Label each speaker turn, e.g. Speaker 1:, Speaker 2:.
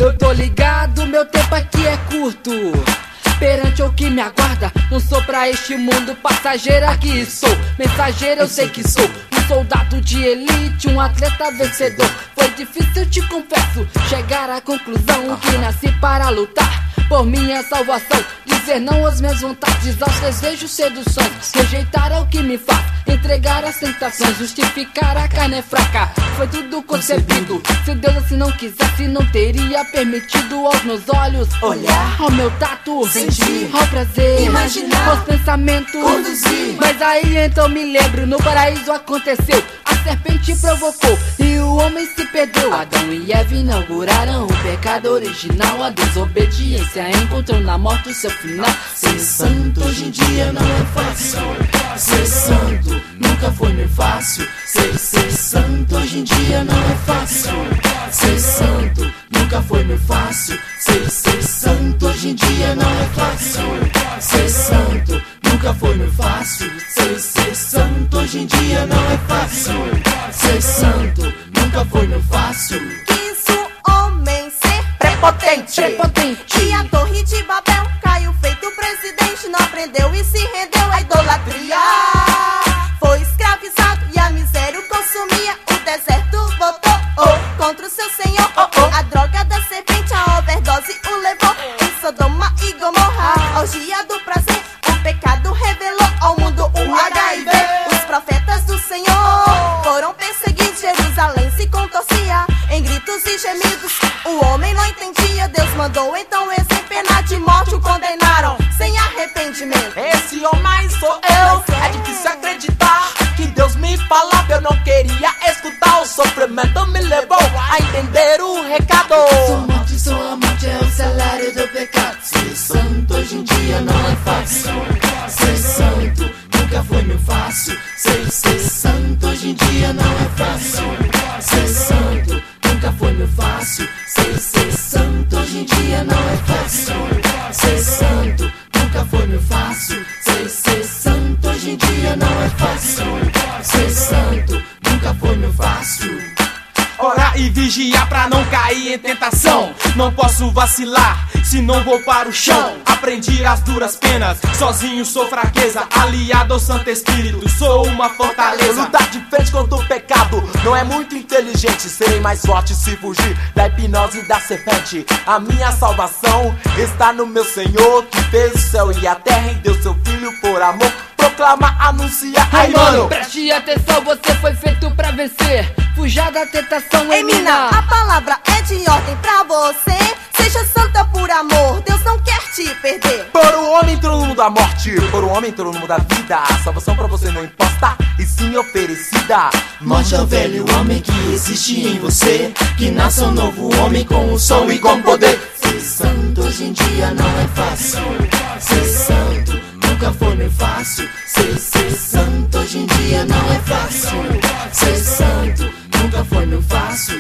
Speaker 1: Eu tô ligado, meu tempo aqui é curto. Perante o que me aguarda, não sou pra este mundo passageiro, aqui sou mensageiro, eu sei que sou um soldado de elite, um atleta vencedor. Foi difícil, te confesso, chegar à conclusão que nasci para lutar por minha salvação. Dizer não às minhas vontades, aos desejos, seduções, rejeitar ao que me faz, entregar as tentações, justificar a carne fraca. Foi tudo concebido, se Deus assim não quisesse, não teria permitido aos meus olhos olhar, ao meu tato sentir, ao prazer imaginar, aos pensamentos conduzir. Mas aí então me lembro, no paraíso aconteceu, a serpente provocou e o homem se perdeu. Adão e Eva inauguraram o pecado original, a desobediência encontrou na morte o seu final. Ser santo hoje em dia não é fácil, ser santo nunca foi nem fácil. Ser santo hoje em dia não é fácil, ser santo nunca foi nem fácil. Ser santo hoje em dia não é fácil, ser santo nunca foi nem fácil. Ser santo hoje em dia não é fácil, ser santo nunca foi nem fácil.
Speaker 2: Quis o homem ser prepotente, e a torre de Babel caiu feito presidente. Não aprendeu e se rendeu à idolatria. Foi escravizado e a miséria o consumia. O deserto votou contra o seu senhor. A droga da serpente, a overdose o levou. Em Sodoma e Gomorra, a orgia do prazer, o pecado revelou ao mundo o HIV. Os profetas do Senhor foram perseguidos, Jerusalém se contorcia em gritos e gemidos. O homem não entendia, Deus mandou então esse pena de morte, o condenaram sem arrependimento.
Speaker 3: Esse homem sou eu, é difícil acreditar que Deus me falava, eu não queria escutar. O sofrimento me levou a entender o recado.
Speaker 1: Sua morte é o salário do pecado. Ser santo hoje em dia não é fácil, ser santo nunca foi nem fácil. Ser santo hoje em dia não é fácil, ser santo nunca foi nem fácil. Ser santo hoje em dia não é fácil, ser santo nunca foi nem fácil. Ser santo hoje em dia não é fácil, ser santo nunca foi nem fácil.
Speaker 3: Orar e vigiar pra não cair em tentação. Não posso vacilar, senão vou para o chão. Aprendi as duras penas, sozinho sou fraqueza. Aliado ao Santo Espírito, sou uma fortaleza. Lutar de frente contra o pecado não é muito inteligente. Serei mais forte se fugir da hipnose da serpente. A minha salvação está no meu Senhor, que fez o céu e a terra e deu seu filho por amor. Proclama, anuncia,
Speaker 1: ai mano, preste atenção, você foi feito pra vencer. Fuja da tentação,
Speaker 2: ei mina, a palavra é de ordem pra você. Seja santa por amor, Deus não quer te perder.
Speaker 3: Por o homem entrou no mundo da morte, por o homem entrou no mundo da vida. A salvação pra você não imposta, e sim oferecida.
Speaker 1: Morte ao velho homem que existe em você, que nasça um novo homem com o som e com poder. Ser santo hoje em dia não é fácil, ser santo nunca foi nem fácil. Ser santo hoje em dia não é fácil, ser santo nunca foi nem fácil.